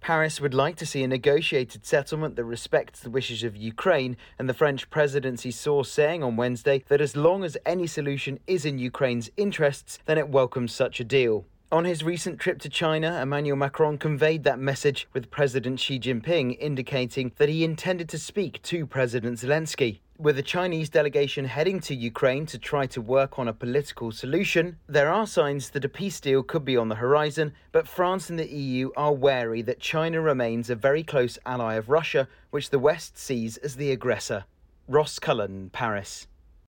Paris would like to see a negotiated settlement that respects the wishes of Ukraine, and the French presidency source saying on Wednesday that as long as any solution is in Ukraine's interests, then it welcomes such a deal. On his recent trip to China, Emmanuel Macron conveyed that message, with President Xi Jinping indicating that he intended to speak to President Zelensky. With the Chinese delegation heading to Ukraine to try to work on a political solution, there are signs that a peace deal could be on the horizon, but France and the EU are wary that China remains a very close ally of Russia, which the West sees as the aggressor. Ross Cullen, Paris.